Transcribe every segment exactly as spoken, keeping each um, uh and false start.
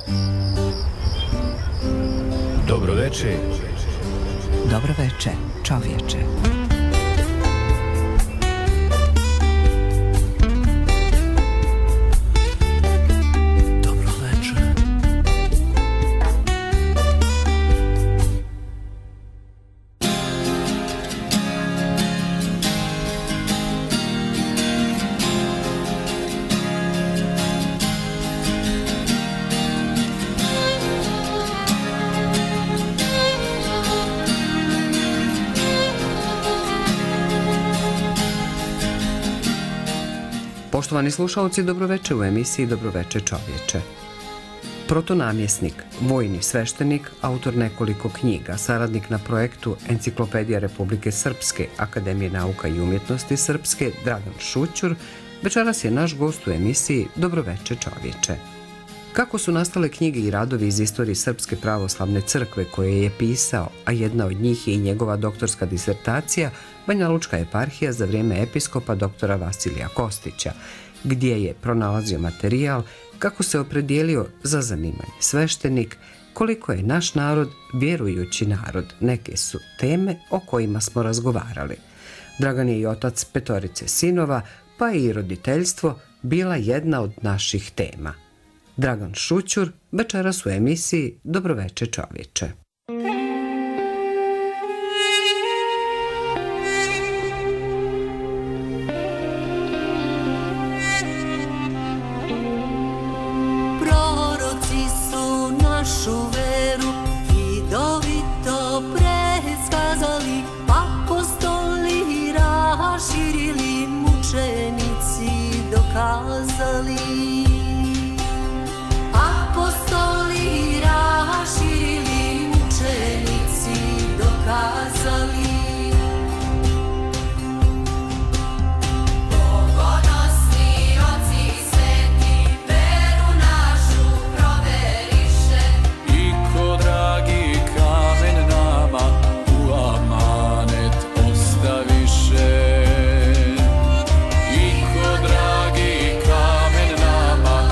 Dobroveče. Dobroveče, čovječe. Poštovani slušalci, dobroveče u emisiji Dobroveče čovječe. Protonamjesnik, vojni sveštenik, autor nekoliko knjiga, saradnik na projektu Enciklopedija Republike Srpske, Akademije nauka i umjetnosti Srpske, Dragan Šućur, večeras je naš gost u emisiji Dobroveče čovječe. Kako su nastale knjige i radovi iz istorije Srpske pravoslavne crkve koje je pisao, a jedna od njih je i njegova doktorska disertacija, Banjalučka eparhija za vrijeme episkopa doktora Vasilija Kostića, gdje je pronalazio materijal kako se opredijelio za zanimanje sveštenik, koliko je naš narod vjerujući narod. Neke su teme o kojima smo razgovarali. Dragan je i otac petorice sinova, pa i roditeljstvo bila jedna od naših tema. Dragan Šućur, večeras u emisiji Dobroveče čovječe. Proroci su našu veru vidovito predskazali, apostoli raširili, mučenici dokazali. Apostoli raširili, mučenici dokazali. Pogodnosni oci sveti veru našu proveriše. I ko dragi kamen nama u amanet ostaviše. I ko dragi kamen nama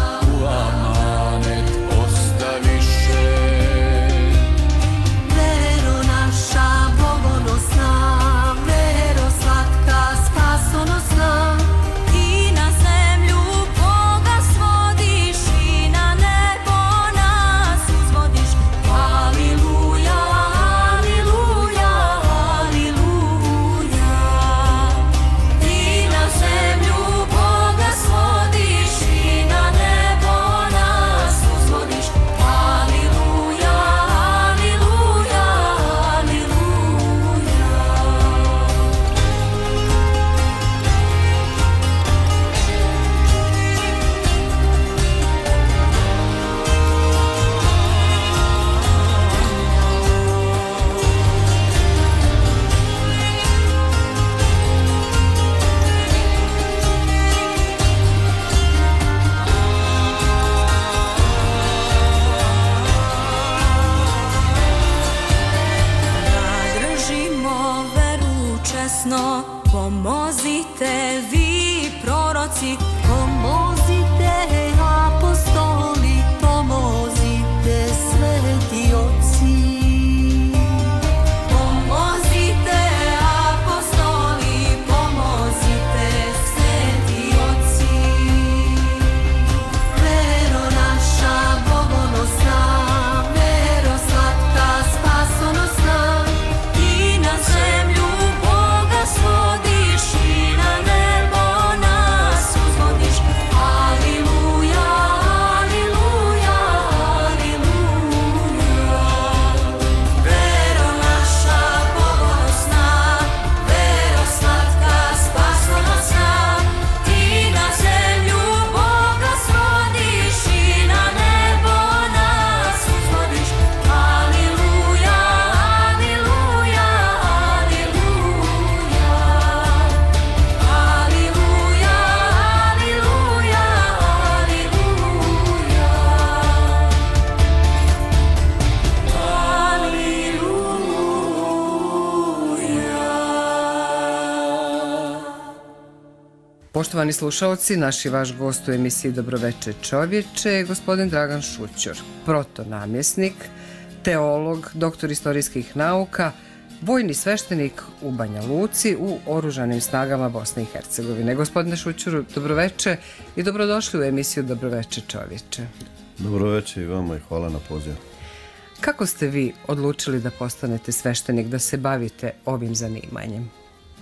Poštovani slušalci, naš i vaš gost u emisiji Dobroveče čovječe je gospodin Dragan Šućur, protonamjesnik, teolog, doktor istorijskih nauka, vojni sveštenik u Banja Luci u Oružanim snagama Bosne i Hercegovine. Gospodine Šućuru, dobroveče i dobrodošli u emisiju Dobroveče čovječe. Dobroveče i vama i hvala na pozivu. Kako ste vi odlučili da postanete sveštenik, da se bavite ovim zanimanjem?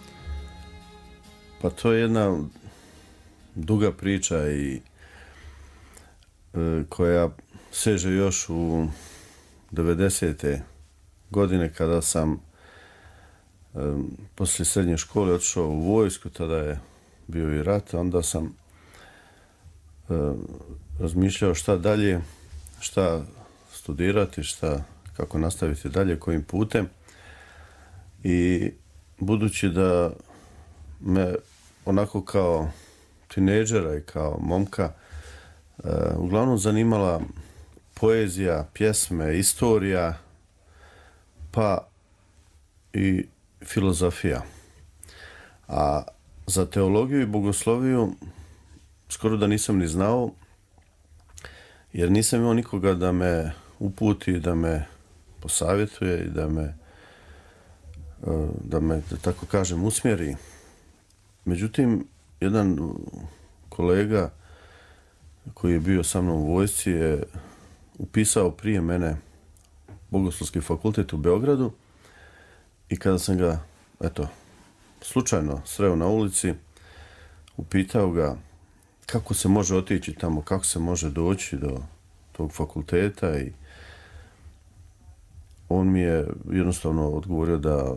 Pa to je jedna duga priča i e, koja seže još u devedesete godine kada sam e, poslije srednje škole otišao u vojsku, tada je bio i rat, onda sam e, razmišljao šta dalje, šta studirati, šta, kako nastaviti dalje, kojim putem. I budući da me onako kao tinejdžera i kao momka e, uglavnom zanimala poezija, pjesme, istorija, pa i filozofija. A za teologiju i bogosloviju skoro da nisam ni znao, jer nisam imao nikoga da me uputi, da me posavjetuje i da me, da me, da tako kažem, usmjeri. Međutim, jedan kolega koji je bio sa mnom u vojsci je upisao prije mene Bogoslovski fakultet u Beogradu i kada sam ga, eto, slučajno sreo na ulici, upitao ga kako se može otići tamo, kako se može doći do tog fakulteta, i on mi je jednostavno odgovorio da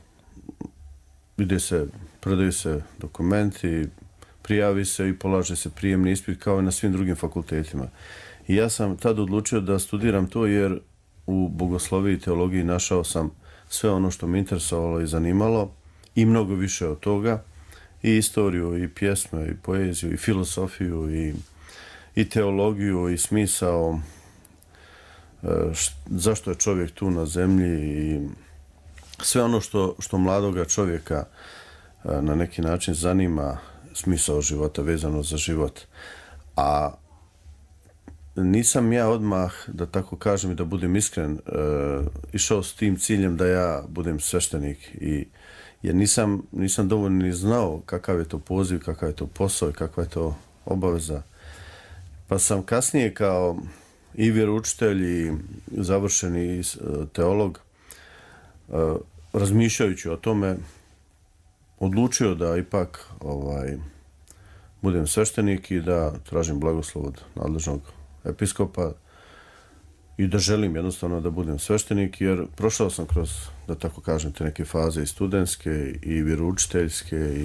ide se, predaju se dokumenti, prijavi se i polaže se prijemni ispit kao i na svim drugim fakultetima. I ja sam tad odlučio da studiram to jer u bogosloviji i teologiji našao sam sve ono što me interesovalo i zanimalo i mnogo više od toga, i istoriju, i pjesme, i poeziju, i filozofiju, i, i teologiju, i smisao š, zašto je čovjek tu na zemlji, i sve ono što, što mladoga čovjeka na neki način zanima, smisao života, vezano za život. A nisam ja odmah, da tako kažem i da budem iskren, e, išao s tim ciljem da ja budem sveštenik, i jer nisam, nisam dovoljno ni znao kakav je to poziv, kakav je to posao i kakva je to obaveza. Pa sam kasnije kao i vjeroučitelj i završeni teolog, razmišljajući o tome, odlučio da ipak ovaj, budem sveštenik i da tražim blagoslov od nadležnog episkopa i da želim jednostavno da budem sveštenik, jer prošao sam kroz, da tako kažem, te neke faze i studentske i vjeroučiteljske, i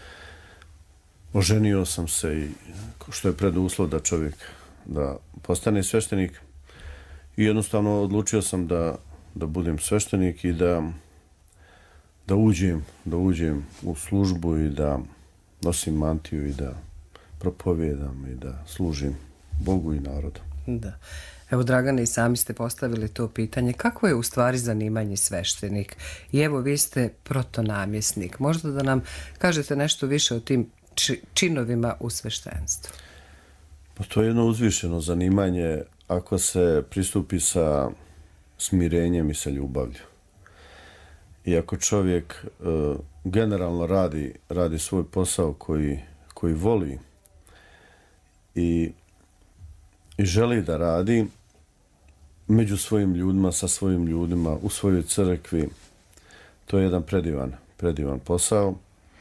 oženio sam se, i što je preduslov da čovjek da postane sveštenik, i jednostavno odlučio sam da, da budem sveštenik i da, da uđem, da uđem u službu i da nosim mantiju i da propovijedam i da služim Bogu i narodu. Da. Evo, Dragane, i sami ste postavili to pitanje. Kako je u stvari zanimanje sveštenik? I evo, vi ste protonamjesnik. Možda da nam kažete nešto više o tim či, činovima u sveštenstvu? Pa to je jedno uzvišeno zanimanje ako se pristupi sa smirenjem i sa ljubavlju. I ako čovjek e, generalno radi, radi svoj posao koji, koji voli i, i želi da radi među svojim ljudima, sa svojim ljudima, u svojoj crkvi, to je jedan predivan, predivan posao.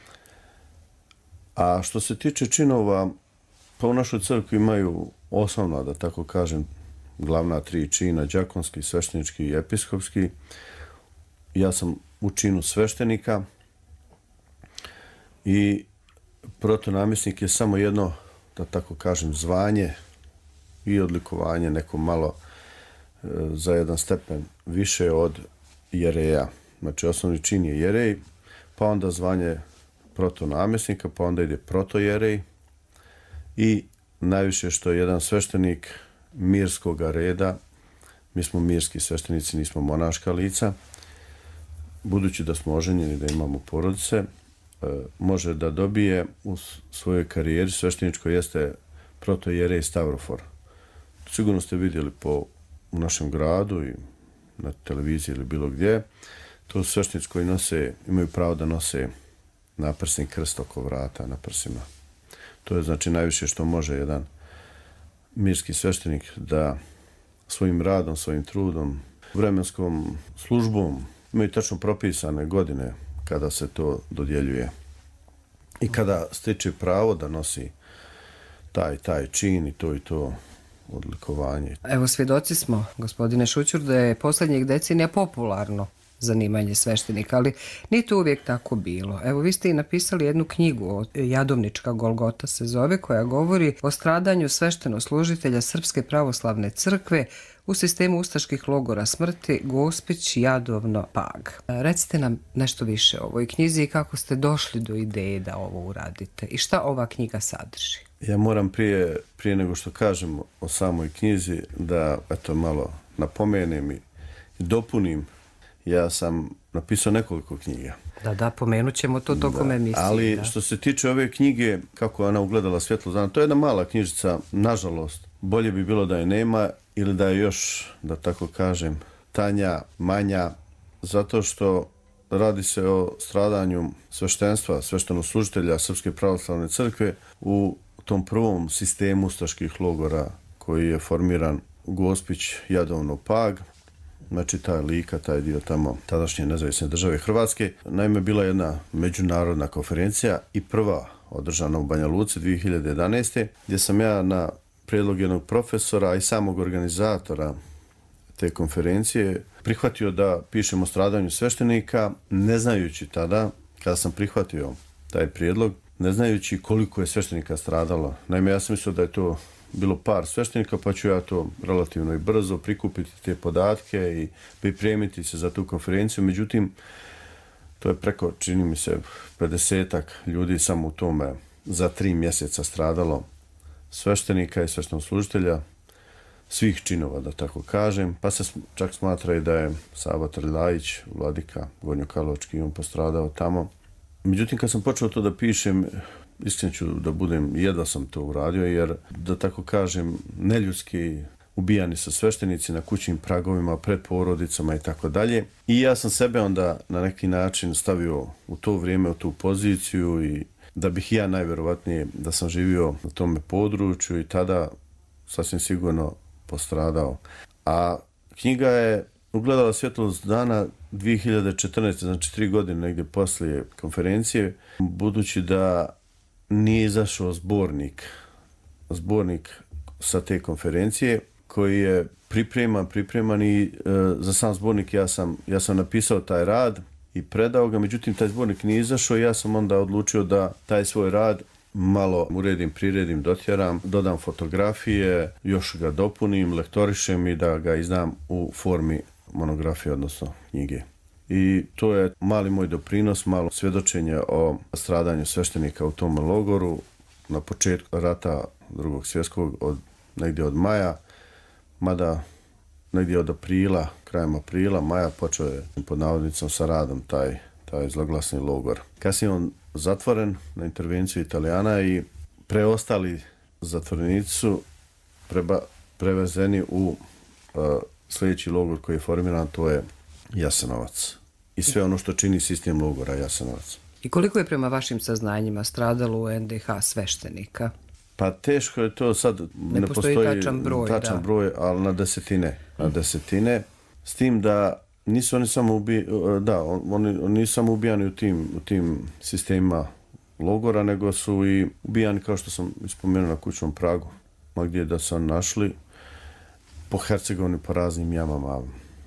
A što se tiče činova, pa u našoj crkvi imaju osnovna, da tako kažem, glavna tri čina, đakonski, sveštenički i episkopski. Ja sam u činu sveštenika i protonamjesnik je samo jedno, da tako kažem, zvanje i odlikovanje neko malo e, za jedan stepen više od jereja. Znači, osnovni čin je jerej, pa onda zvanje protonamjesnika, pa onda ide protojerej, i najviše što je jedan sveštenik mirskog reda. Mi smo mirski sveštenici, nismo monaška lica, budući da smo oženjeni, da imamo porodice, može da dobije u svojoj karijeri svešteničkoj jeste protoijerej Stavrofor. Sigurno ste vidjeli po u našem gradu i na televiziji ili bilo gdje. To su sveštenici koji nose, imaju pravo da nose naprsni krst oko vrata na prsima. To je znači najviše što može jedan mirski sveštenik da svojim radom, svojim trudom, vremenskom službom, imaju tačno propisane godine kada se to dodjeljuje. I kada stiče pravo da nosi taj, taj čin i to i to odlikovanje. Evo, svjedoci smo, gospodine Šućur, da je posljednjih decenija popularno zanimanje sveštenika, ali nije to uvijek tako bilo. Evo, vi ste i napisali jednu knjigu, Jadovnička Golgota se zove, koja govori o stradanju sveštenoslužitelja Srpske pravoslavne crkve u sistemu ustaških logora smrti Gospić, Jadovno, Pag. Recite nam nešto više o ovoj knjizi i kako ste došli do ideje da ovo uradite i šta ova knjiga sadrži. Ja moram prije, prije nego što kažem o samoj knjizi da eto malo napomenem i dopunim. Ja sam napisao nekoliko knjiga. Da, da, pomenut ćemo to tokom emisije. Ali da. što se tiče ove knjige, kako je ona ugledala svjetlo dana, to je jedna mala knjižica, nažalost. Bolje bi bilo da je nema ili da je još, da tako kažem, tanja, manja, zato što radi se o stradanju sveštenstva, sveštenoslужitelja Srpske pravoslavne crkve u tom prvom sistemu ustaških logora koji je formiran Gospić, Jadovno, Pag. Znači ta Lika, taj dio tamo tadašnje nezavisne države Hrvatske. Naime, bila jedna međunarodna konferencija i prva održana u Banja Luci dvije hiljade jedanaeste. gdje sam ja na prijedlog jednog profesora i samog organizatora te konferencije prihvatio da pišemo o stradanju sveštenika, ne znajući tada, kada sam prihvatio taj prijedlog, ne znajući koliko je sveštenika stradalo. Naime, ja sam mislio da je to bilo par sveštenika, pa ću ja to relativno i brzo prikupiti te podatke i pripremiti se za tu konferenciju. Međutim, to je preko, čini mi se, pedesetak ljudi samo u tome za tri mjeseca stradalo sveštenika i sveštenoslужitelja svih činova, da tako kažem. Pa se čak smatra i da je Sava Trljajić, vladika Gornjokarlovački, on postradao tamo. Međutim, kad sam počeo to da pišem, iskreno ću da budem, jedva sam to uradio, jer, da tako kažem, neljudski ubijani su sveštenici na kućnim pragovima, pred porodicama i tako dalje. I ja sam sebe onda na neki način stavio u to vrijeme, u tu poziciju i da bih ja najvjerovatnije da sam živio na tome području i tada sasvim sigurno postradao. A knjiga je ugledala svjetlost dana dvije hiljade četrnaeste. znači tri godine negdje poslije konferencije, budući da nije izašao zbornik, zbornik sa te konferencije koji je pripreman, pripreman i e, za sam zbornik ja sam, ja sam napisao taj rad i predao ga, međutim taj zbornik nije izašao i ja sam onda odlučio da taj svoj rad malo uredim, priredim, dotjeram, dodam fotografije, još ga dopunim, lektorišem i da ga izdam u formi monografije, odnosno knjige. I to je mali moj doprinos, malo svjedočenje o stradanju sveštenika u tom logoru na početku rata drugog svjetskog, od, negdje od maja, mada negdje od aprila, krajem aprila, maja počeo je pod navodnicom sa radom taj, taj zloglasni logor. Kasnije on zatvoren na intervenciju Italijana i preostali zatvorenici su preba, prevezeni u uh, sljedeći logor koji je formiran, to je Jasenovac. I sve ono što čini sistem logora Jasenovac. I koliko je prema vašim saznanjima stradalo u en de ha sveštenika? Pa teško je to sad, ne, ne postoji, postoji tačan broj, tačan da. broj, ali na desetine, na desetine, s tim da nisu oni samo ubijani, da, oni, oni nisu samo ubijani u tim, u tim sistemima logora, nego su i ubijani, kao što sam spomenuo, na kućnom pragu, gdje da su našli po Hercegovini, po raznim jamama,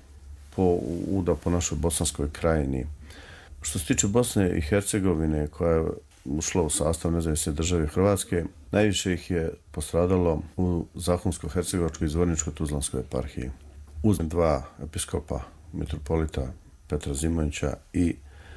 po uda po našoj bosanskoj krajini. Što se tiče Bosne i Hercegovine, koja je ušla u sastav nezavisne države Hrvatske, najviše ih je postradalo u Zahumsko-hercegovačkoj i Zvorničko-tuzlanskoj eparhiji. Uz dva episkopa, mitropolita Petra Zimovića i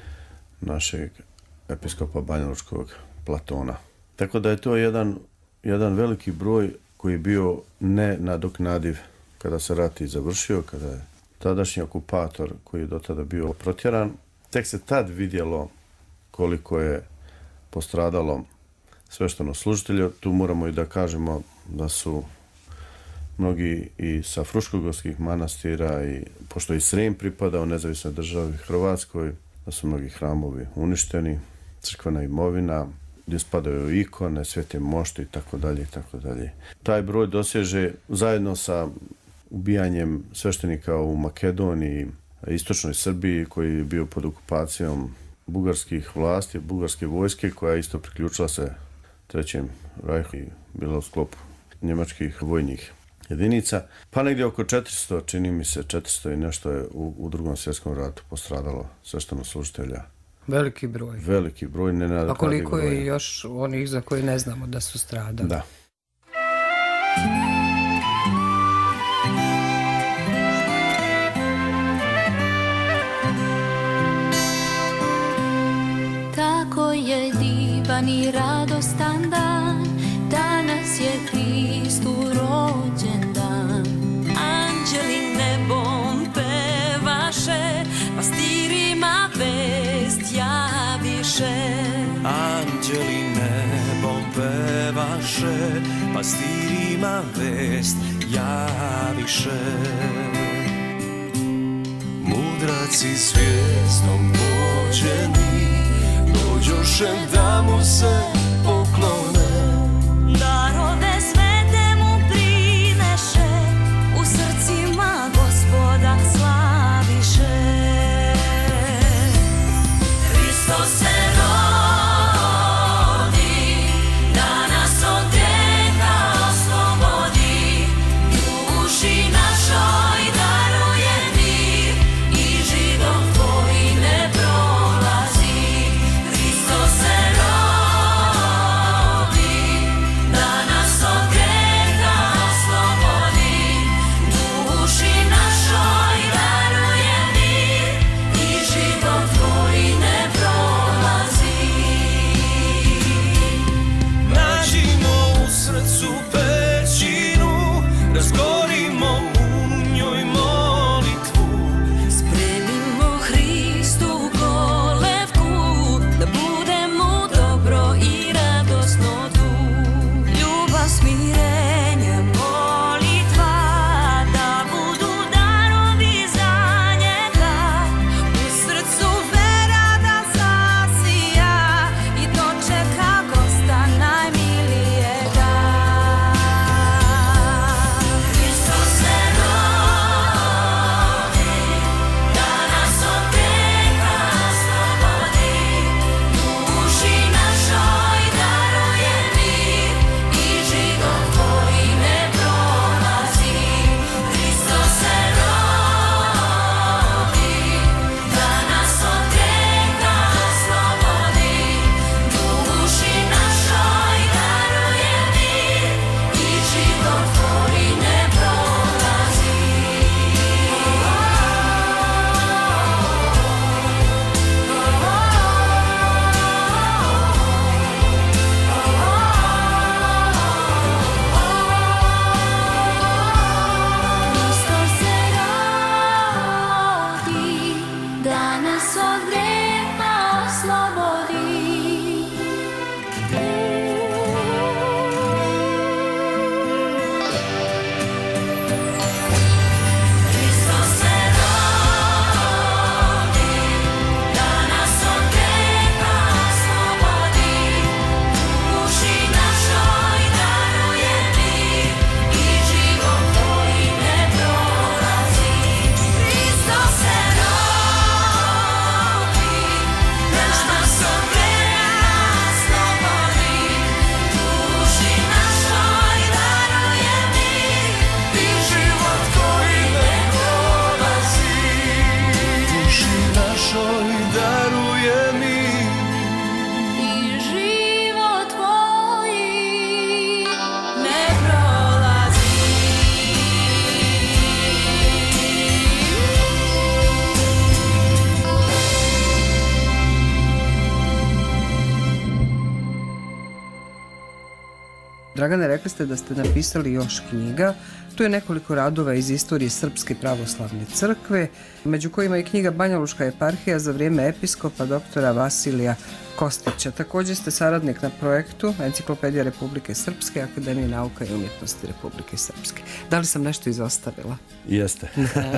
našeg episkopa banjalučkog Platona. Tako da je to jedan, jedan veliki broj koji je bio nenadoknadiv kada se rat i završio, kada je tadašnji okupator, koji je do tada bio protjeran, tek se tad vidjelo koliko je postradalo sveštenoslужitelja. Tu moramo i da kažemo da su mnogi i sa fruškogorskih manastira, i pošto i Srem pripadao nezavisnoj državi Hrvatskoj, da su mnogi hramovi uništeni, crkvena imovina, gdje spadaju ikone, svete mošte i tako dalje i tako dalje. Taj broj doseže zajedno sa ubijanjem sveštenika u Makedoniji, istočnoj Srbiji, koji je bio pod okupacijom bugarskih vlasti, bugarske vojske, koja isto priključila se Trećem rajhu i bila u sklopu njemačkih vojnih jedinica. Pa negdje oko četiristo, čini mi se, četiristo i nešto je u, u drugom svjetskom ratu postradalo sveštenoslужitelja. Veliki broj. Veliki broj, ne na. A koliko je još onih za koje ne znamo da su stradali? Da. Tako je divan i radostan dan, danas je Hristu rođendan. Anđeli nebom pevaše, pastirima vest javiše. Anđeli nebom pevaše, pastirima vest javiše. Mudraci zvijezdom vođeni, dođoše da mu se poklone. Darove svete mu prineše, u srcima Gospoda slaviše. Hristos se rodi, da nas od grijeha oslobodi, duši našoj daruje mir i život tvoj ne prolazi. Hristos se rodi, Dragane, rekli ste da ste napisali još knjiga. Tu je nekoliko radova iz istorije Srpske pravoslavne crkve, među kojima je knjiga Banjalučka eparhija za vrijeme episkopa doktora Vasilija Kostića. Također ste saradnik na projektu Enciklopedija Republike Srpske, Akademije nauka i umjetnosti Republike Srpske. Da li sam nešto izostavila? Jeste.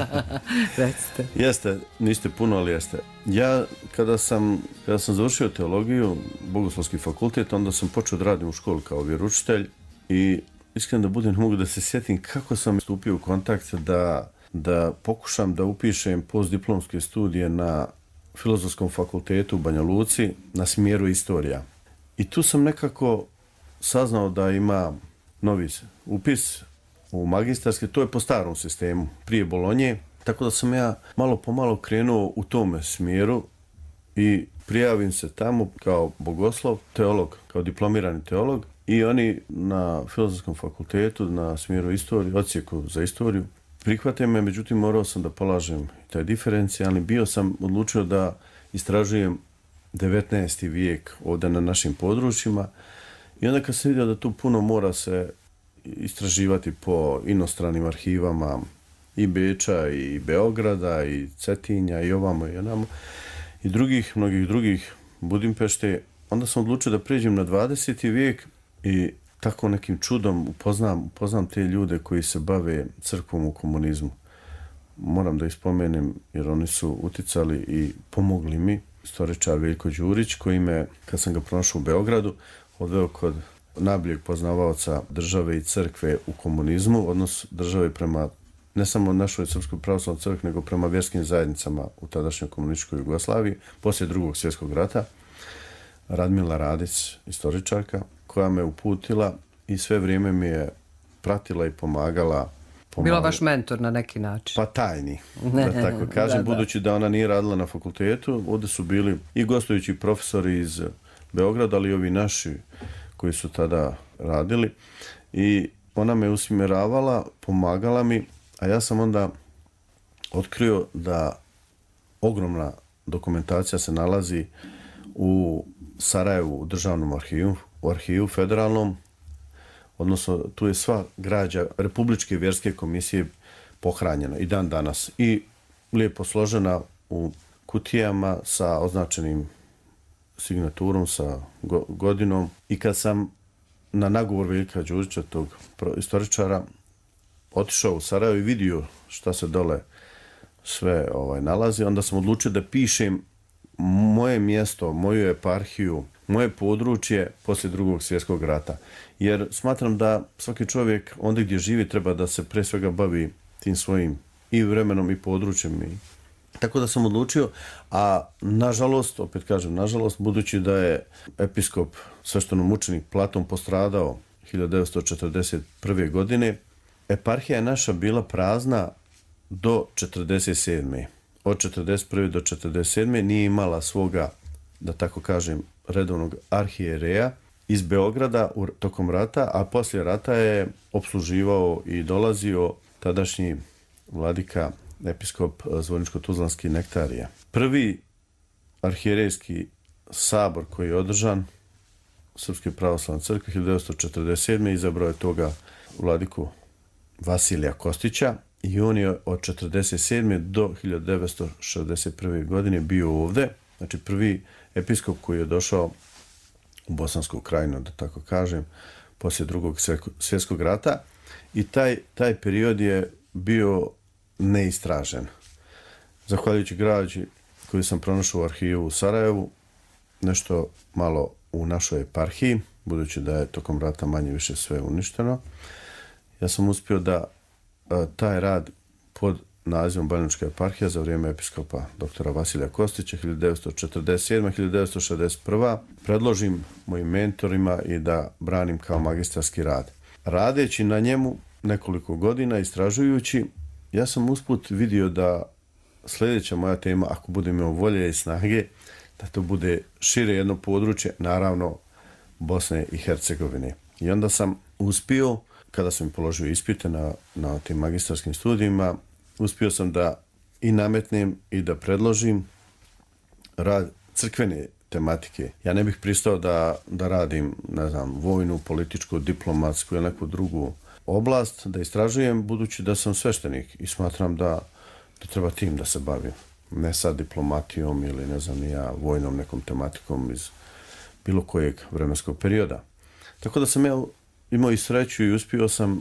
Recite. Jeste, niste puno, ali jeste. Ja, kada sam, kada sam završio teologiju, Bogoslovski fakultet, onda sam počeo da radim u školi kao vjeroučitelj i iskreno da budem, ne mogu da se sjetim kako sam stupio u kontakt da, da pokušam da upišem postdiplomske studije na Filozofskom fakultetu u Banja Luci na smjeru istorija. I tu sam nekako saznao da ima novi upis u magistarski, to je po starom sistemu, prije Bolonje, tako da sam ja malo po malo krenuo u tome smjeru i prijavim se tamo kao bogoslov, teolog, kao diplomirani teolog i oni na Filozofskom fakultetu na smjeru istorije, odsjeku za istoriju, prihvate me, međutim morao sam da polažem taj diferencijalni. Bio sam odlučio da istražujem devetnaesti vijek ovdje na našim područjima i onda kad sam vidio da tu puno mora se istraživati po inostranim arhivama i Beča i Beograda i Cetinja i ovamo i onamo i drugih, mnogih drugih Budimpešte, onda sam odlučio da pređem na dvadeseti vijek i tako nekim čudom upoznam, upoznam te ljude koji se bave crkvom u komunizmu. Moram da ih spomenem jer oni su uticali i pomogli mi. Istoričar Veljko Đurić koji me, kad sam ga pronašao u Beogradu, odveo kod najboljeg poznavaoca države i crkve u komunizmu, odnos države prema ne samo našoj Srpskoj pravoslavnoj crkvi, nego prema vjerskim zajednicama u tadašnjoj komunističkoj Jugoslaviji, poslije drugog svjetskog rata. Radmila Radić, istoričarka, koja me uputila i sve vrijeme mi je pratila i pomagala. pomagala. Bila vaš mentor na neki način? Pa tajni, da tako kažem, da, da. Budući da ona nije radila na fakultetu, ovdje su bili i gostujući profesori iz Beograda, ali i ovi naši koji su tada radili. I ona me usmjeravala, pomagala mi, a ja sam onda otkrio da ogromna dokumentacija se nalazi u Sarajevu, u državnom arhivu, u arhivu federalnom, odnosno tu je sva građa Republičke vjerske komisije pohranjena i dan danas i lijepo složena u kutijama sa označenim signaturom, sa go- godinom. I kad sam na nagovor Veljka Đurića, tog istoričara, otišao u Sarajevo i vidio šta se dole sve ovaj, nalazi, onda sam odlučio da pišem moje mjesto, moju eparhiju, moje područje poslije drugog svjetskog rata. Jer smatram da svaki čovjek ondje gdje živi treba da se pre svega bavi tim svojim i vremenom i područjem. I... Tako da sam odlučio, a nažalost, opet kažem nažalost, budući da je episkop sveštenomučenik Platon postradao hiljadu devetsto četrdeset prve. godine, eparhija je naša bila prazna do četrdeset sedme. Od četrdeset prve do četrdeset sedme nije imala svoga, da tako kažem, redovnog arhijereja iz Beograda u, tokom rata, a poslije rata je opsluživao i dolazio tadašnji vladika, episkop Zvorničko-Tuzlanski Nektarija. Prvi arhijerejski sabor koji je održan u Srpske pravoslavne crkve hiljadu devetsto četrdeset sedme. izabrao je toga vladiku Vasilija Kostića i on je od četrdeset sedme do hiljadu devetsto šezdeset prve. godine bio ovdje. Znači prvi episkop koji je došao u Bosansku krajinu, da tako kažem, poslije drugog svjetskog rata i taj, taj period je bio neistražen. Zahvaljujući građi koju sam pronašao u arhivu u Sarajevu, nešto malo u našoj eparhiji, budući da je tokom rata manje više sve uništeno, ja sam uspio da a, taj rad pod nazivom Banjalučka eparhija za vrijeme episkopa doktora Vasilija Kostića hiljadu devetsto četrdeset sedme. do hiljadu devetsto šezdeset prve. predložim mojim mentorima i da branim kao magistarski rad. Radeći na njemu nekoliko godina, istražujući, ja sam usput vidio da sljedeća moja tema, ako budem imao volje i snage, da to bude šire jedno područje, naravno Bosne i Hercegovine. I onda sam uspio, kada sam položio ispite na, na tim magistarskim studijima, uspio sam da i nametnem i da predložim rad crkvene tematike. Ja ne bih pristao da, da radim, ne znam, vojnu, političku, diplomatsku ili neku drugu oblast, da istražujem, budući da sam sveštenik i smatram da, da treba tim da se bavim. Ne sa diplomatijom ili ne znam ni ja, vojnom nekom tematikom iz bilo kojeg vremenskog perioda. Tako da sam ja imao i sreću i uspio sam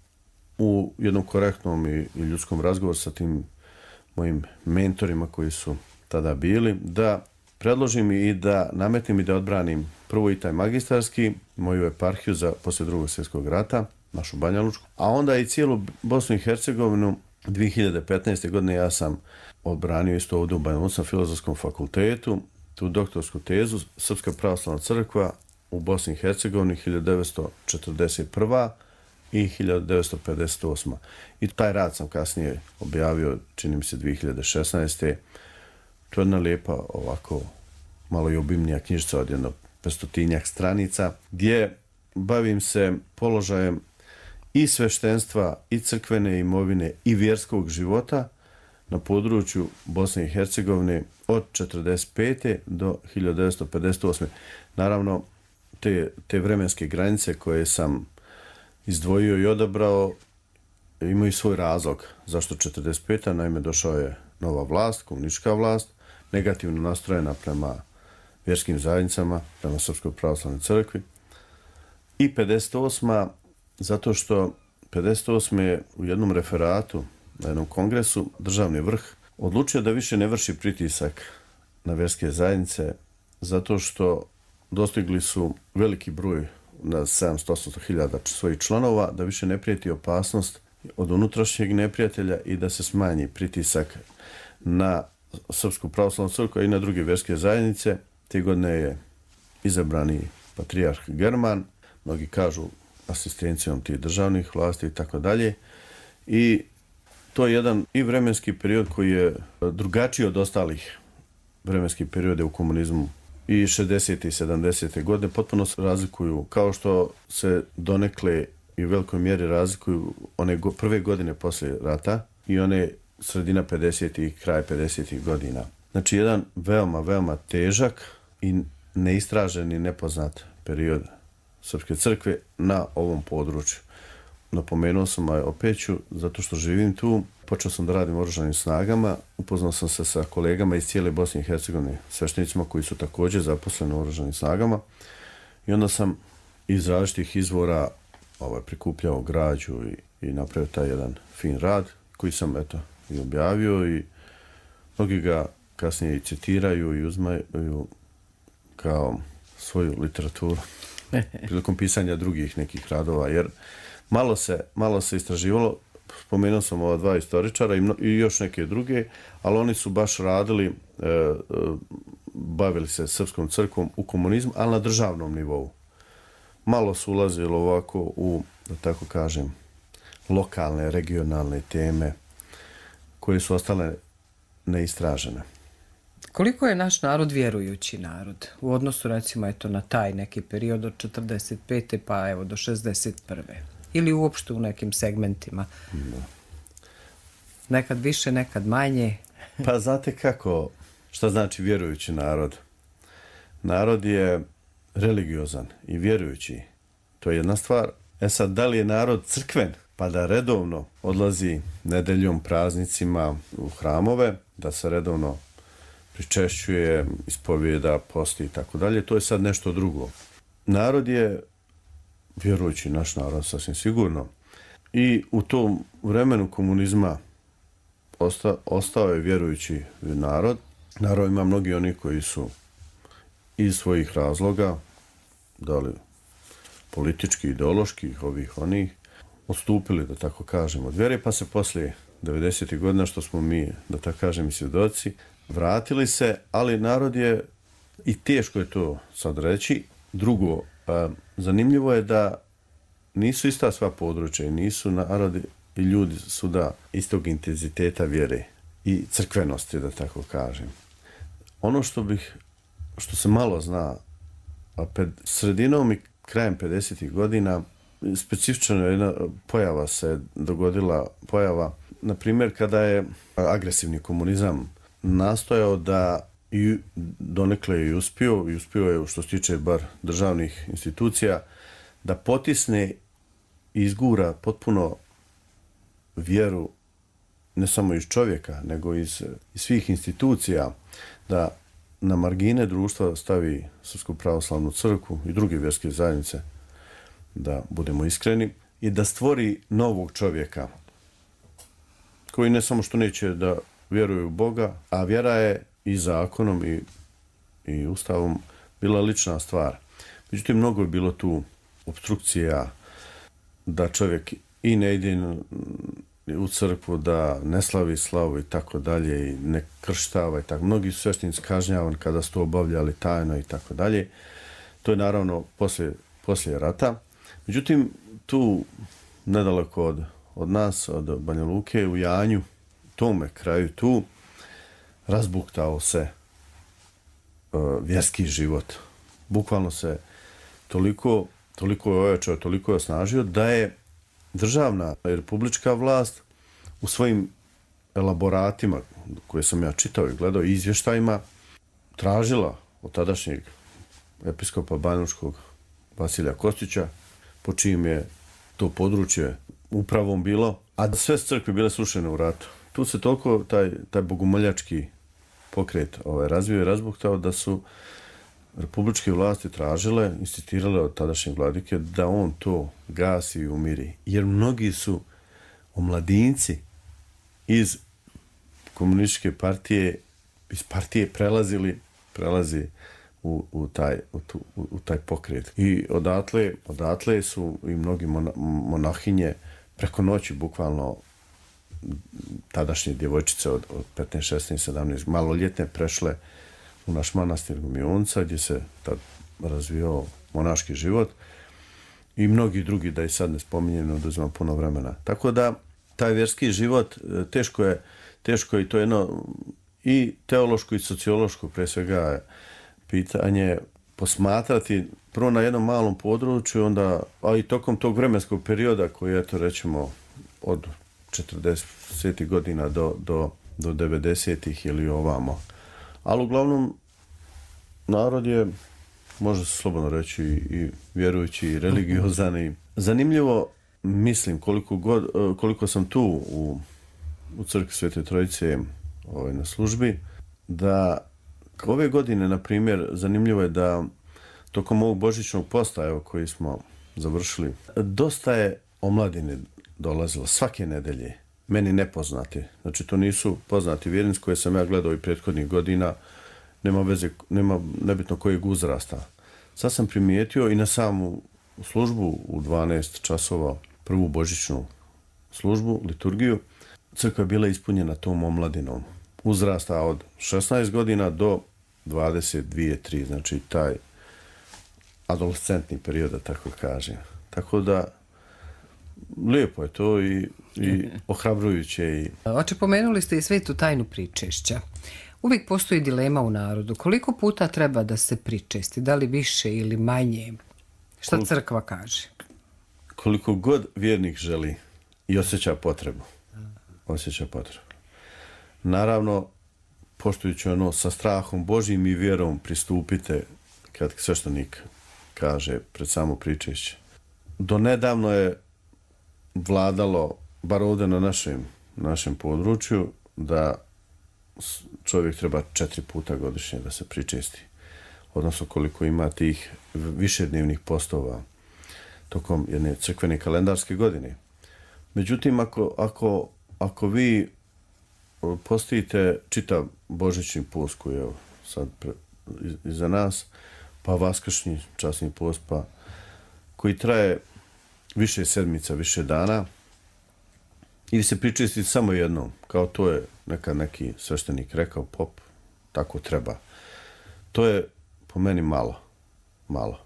u jednom korektnom i, i ljudskom razgovoru sa tim mojim mentorima koji su tada bili, da predložim i da nametnim i da odbranim prvo i taj magistarski, moju eparhiju za poslije drugog svjetskog rata, našu Banja Lučku, a onda i cijelu Bosnu i Hercegovinu. dvije hiljade petnaeste. godine ja sam odbranio isto ovdje u Banja Luci na Filozofskom fakultetu, tu doktorsku tezu Srpska pravoslavna crkva u Bosni i Hercegovini hiljadu devetsto četrdeset prva. i hiljadu devetsto pedeset osma. I taj rad sam kasnije objavio, čini mi se, dvije hiljade šesnaeste. To je jedna lijepa, ovako, malo i obimnija knjižica od jedno petstotinjak stranica, gdje bavim se položajem i sveštenstva, i crkvene imovine, i vjerskog života na području Bosne i Hercegovine od četrdeset pete do hiljadu devetsto pedeset osme. Naravno, te, te vremenske granice koje sam izdvojio i odabrao imaju svoj razlog. Zašto četrdeset peta? Naime, došao je nova vlast, komunistička vlast, negativno nastrojena prema vjerskim zajednicama, prema Srpskoj pravoslavnoj crkvi. I pedeset osma zato što pedeset osme u jednom referatu na jednom kongresu državni vrh odlučio da više ne vrši pritisak na vjerske zajednice zato što dostigli su veliki broj na sedamsto do osamsto hiljada svojih članova, da više ne prijeti opasnost od unutrašnjeg neprijatelja i da se smanji pritisak na Srpsku pravoslavnu crkvu i na druge vjerske zajednice. Te godine je izabrani patrijarh German, mnogi kažu asistencijom tih državnih vlasti i tako dalje. I to je jedan i vremenski period koji je drugačiji od ostalih vremenskih perioda u komunizmu. I šezdesete i sedamdesete godine potpuno se razlikuju, kao što se donekle i u velikoj mjeri razlikuju one go, prve godine poslije rata i one sredina pedesetih i kraj pedesetih godina. Znači jedan veoma, veoma težak i neistražen i nepoznat period Srpske crkve na ovom području. Napomenuo sam, a opet ću, zato što živim tu, počeo sam da radim u oružanim snagama, upoznao sam se sa kolegama iz cijele Bosne i Hercegovine, sveštenicima koji su također zaposleni u oružanim snagama, i onda sam iz različitih izvora ovaj, prikupljao građu i, i napravio taj jedan fin rad koji sam eto i objavio, i mnogi ga kasnije i citiraju i uzmaju kao svoju literaturu prilikom pisanja drugih nekih radova, jer malo se, malo se istraživalo. Spomenuo sam ova dva istoričara i, mno, i još neke druge, ali oni su baš radili, e, e, bavili se Srpskom crkvom u komunizmu, ali na državnom nivou. Malo su ulazili ovako u, da tako kažem, lokalne, regionalne teme koje su ostale neistražene. Koliko je naš narod vjerujući narod u odnosu, recimo, eto, na taj neki period od četrdeset pete pa evo do šezdeset prve ili uopšte u nekim segmentima? No. Nekad više, nekad manje. Pa znate kako, šta znači vjerujući narod? Narod je religiozan i vjerujući. To je jedna stvar. E sad, da li je narod crkven, pa da redovno odlazi nedeljom, praznicima u hramove, da se redovno pričešćuje, ispovijeda, posti i tako dalje, to je sad nešto drugo. Narod je vjerujući, naš narod sasvim sigurno. I u tom vremenu komunizma osta, ostao je vjerujući narod. Naravno ima mnogi oni koji su iz svojih razloga, da li politički, ideološki, ovih onih, odstupili, da tako kažem, od vjere, pa se poslije devedesetih godina, što smo mi, da tako kažem, i svjedoci, vratili se, ali narod je, i teško je to sad reći. Drugo, a, zanimljivo je da nisu ista sva područja i nisu narodi i ljudi su da istog intenziteta vjere i crkvenosti, da tako kažem. Ono što bih, što se malo zna, a pred sredinom i krajem pedesetih godina specifična jedna pojava se dogodila, pojava, na primjer, kada je agresivni komunizam nastojao da i donekle je i uspio, i uspio je što se tiče bar državnih institucija, da potisne i izgura potpuno vjeru ne samo iz čovjeka, nego iz, iz svih institucija, da na margine društva stavi Srpsku pravoslavnu crkvu i druge vjerske zajednice, da budemo iskreni, i da stvori novog čovjeka, koji ne samo što neće da vjeruje u Boga, a vjera je i zakonom i, i ustavom bila lična stvar. Međutim, mnogo je bilo tu obstrukcija da čovjek i ne ide u crkvu, da ne slavi slavu i tako dalje, i ne krštava i tako. Mnogi su sveštenici kažnjavani kada su to obavljali tajno i tako dalje. To je naravno poslije, poslije rata. Međutim, tu nedaleko od, od nas, od Banja Luke, u Janju, tome kraju tu, razbuktao se uh, vjerski život. Bukvalno se toliko, toliko je ojačao, toliko je osnažio da je državna i republička vlast u svojim elaboratima koje sam ja čitao i gledao, izvještajima, tražila od tadašnjeg episkopa banjalučkog Vasilija Kostića, po čijim je to područje upravom bilo, a sve crkve bile srušene u ratu. Tu se toliko taj, taj bogomoljački pokret ovaj, razvio i razbuktao da su republičke vlasti tražile, insistirale od tadašnjeg vladike da on to gasi i umiri. Jer mnogi su omladinci iz komunističke partije, iz partije prelazili, prelazi u, u, taj, u, tu, u taj pokret. I odatle, odatle su i mnogi mona, monahinje preko noći, bukvalno tadašnje djevojčice od, od petnaest, šesnaest, sedamnaest maloljetne prešle u naš manastir Gumionca, gdje se tad razvijao monaški život, i mnogi drugi, da i sad ne spominjem, oduzima puno vremena. Tako da taj vjerski život teško je, teško je i to je jedno i teološko i sociološko pre svega pitanje posmatrati prvo na jednom malom području, onda, a i tokom tog vremenskog perioda koji je, to rećemo, od četrdesetih godina do, do, do devedesetih ili ovamo. Ali uglavnom narod je, može se slobodno reći, i vjerujući i religiozan. I zanimljivo, mislim, koliko, god, koliko sam tu u, u crkvi Svete Trojice ovaj, na službi, da ove godine, na primjer, zanimljivo je da tokom ovog božićnog posta, evo, koji smo završili, dosta je omladine dolazilo svake nedelje, meni nepoznati. Znači, to nisu poznati vjernici koje sam ja gledao i prethodnih godina, nema veze, nema nebitno kojeg uzrasta. Sad sam primijetio i na samu službu u dvanaest časova, prvu božićnu službu, liturgiju, crkva je bila ispunjena tom omladinom. Uzrasta od šesnaest godina do dvadeset dvije, tri, znači taj adolescentni period, da tako kažem. Tako da, lijepo je to i, i ohrabrujuće. I... Oče, pomenuli ste i svetu tajnu pričešća. Uvijek postoji dilema u narodu. Koliko puta treba da se pričesti? Da li više ili manje? Šta koliko, crkva kaže? Koliko god vjernik želi i osjeća potrebu. Osjeća potrebu. Naravno, poštujući ono sa strahom Božjim i vjerom pristupite kad sveštenik kaže pred samo pričešće. Do nedavno je vladalo, bar ovdje na našem, našem području, da čovjek treba četiri puta godišnje da se pričesti. Odnosno koliko ima tih višednevnih postova tokom jedne crkvene kalendarske godine. Međutim, ako, ako, ako vi postite čitav božićni post koji je sad pre, iza nas, pa vaskršnji časni post, pa koji traje više sedmica, više dana, ili se pričesti samo jednom, kao to je nekad neki sveštenik rekao, pop, tako treba. To je po meni malo, malo.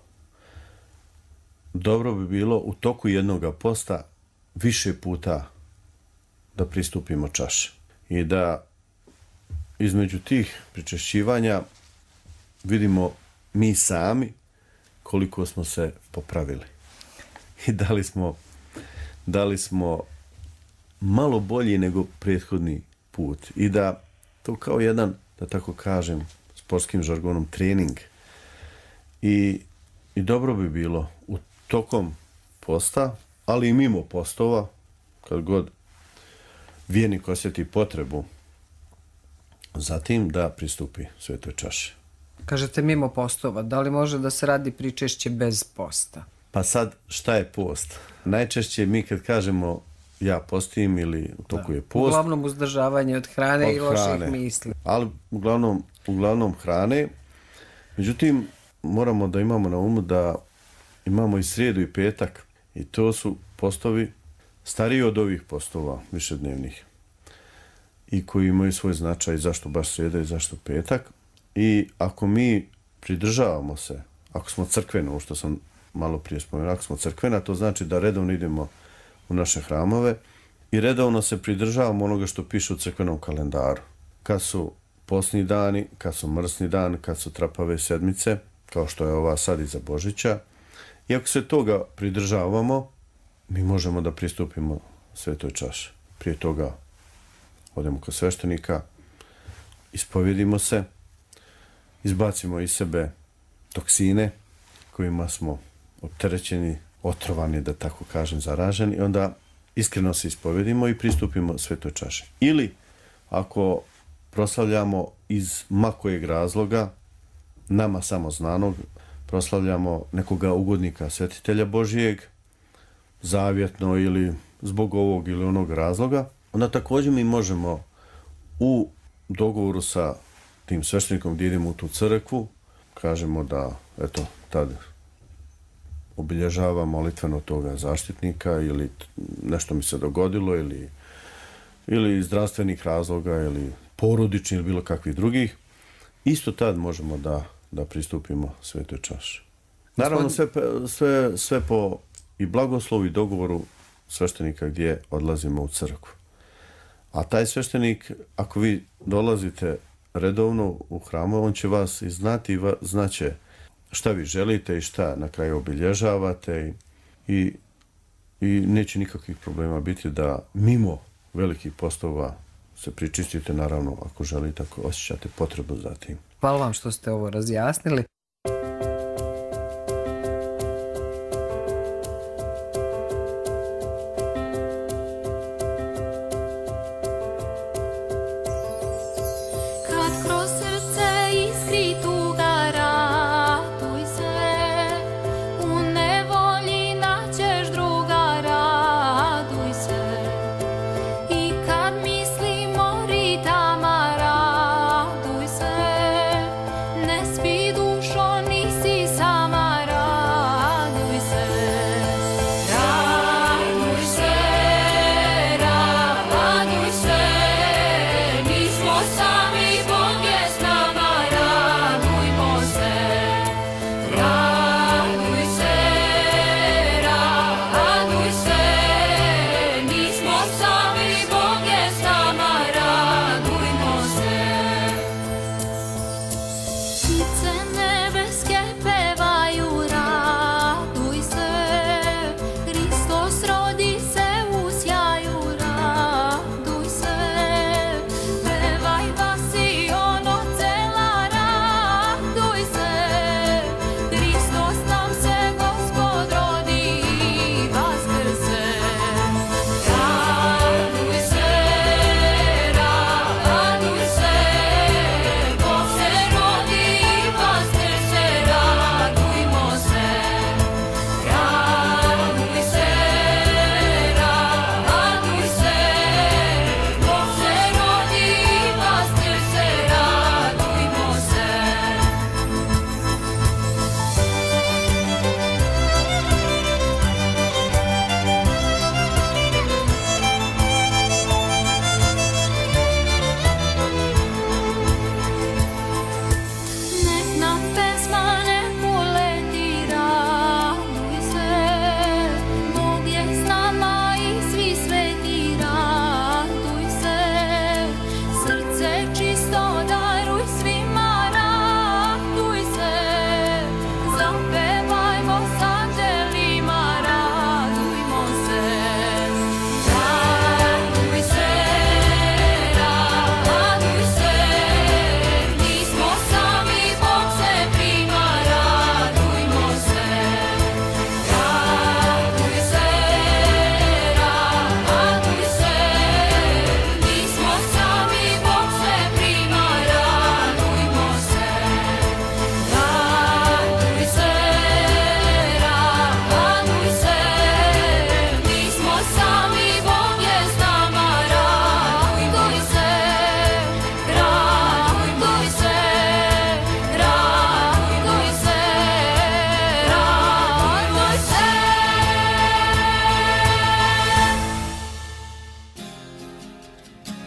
Dobro bi bilo u toku jednoga posta više puta da pristupimo čaši i da između tih pričešćivanja vidimo mi sami koliko smo se popravili i da li smo, da li smo malo bolji nego prethodni put i da to kao jedan, da tako kažem, s sportskim žargonom trening. I, i dobro bi bilo u tokom posta, ali i mimo postova, kad god vjernik osjeti potrebu zatim da pristupi svetoj čaši. Kažete mimo postova, da li može da se radi pričešće bez posta? Pa sad, šta je post? Najčešće mi kad kažemo ja postim ili u toku Da. je post, Uglavnom uzdržavanje od hrane od i loših hrane. misli. Ali uglavnom, uglavnom hrane. Međutim, moramo da imamo na umu da imamo i srijedu i petak i to su postovi stariji od ovih postova višednevnih i koji imaju svoj značaj zašto baš srijeda i zašto petak. I ako mi pridržavamo se, ako smo crkveni, ovo što sam malo prije spomenuo, ako smo crkvena, to znači da redovno idemo u naše hramove i redovno se pridržavamo onoga što piše u crkvenom kalendaru. Kad su postni dani, kad su mrsni dan, kad su trapave sedmice, kao što je ova sad iza Božića. I ako se toga pridržavamo, mi možemo da pristupimo svetoj čaši. Prije toga odemo kod sveštenika, ispovjedimo se, izbacimo iz sebe toksine kojima smo opterećeni, otrovani, da tako kažem, zaraženi, i onda iskreno se ispovjedimo i pristupimo svetoj čaši. Ili ako proslavljamo iz ma kojeg razloga, nama samo znanog, proslavljamo nekoga ugodnika svetitelja Božijeg, zavjetno ili zbog ovog ili onog razloga, onda također mi možemo u dogovoru sa tim sveštenikom gdje idemo u tu crkvu, kažemo da, eto, tad obilježava molitveno toga zaštitnika ili nešto mi se dogodilo ili, ili iz zdravstvenih razloga ili porodičnih ili bilo kakvih drugih, isto tad možemo da, da pristupimo svetoj čaši. Naravno sve, sve, sve po i blagoslovu i dogovoru sveštenika gdje odlazimo u crkvu. A taj sveštenik, ako vi dolazite redovno u hramu, on će vas i znati i va, znaće šta vi želite i šta na kraju obilježavate i, i, i neće nikakvih problema biti da mimo velikih postova se pričistite, naravno, ako želite, ako osjećate potrebu za tim. Hvala vam što ste ovo razjasnili. Kad kroz srce iskri tuga, raduj se, u nevolji naćeš druga, raduj se. I kad mislimo ritama, raduj se, ne spi duša